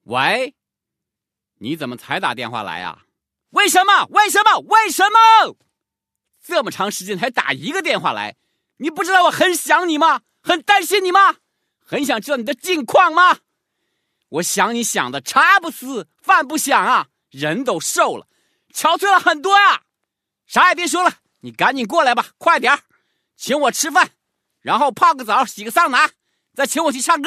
喂，你怎么才打电话来啊？ 为什么？ 这么长时间才打一个电话来，你不知道我很想你吗？很担心你吗？很想知道你的近况吗？我想你想的茶不思饭不想啊，人都瘦了，憔悴了很多啊。啥也别说了，你赶紧过来吧，快点请我吃饭，然后泡个澡洗个桑拿，再请我去唱歌。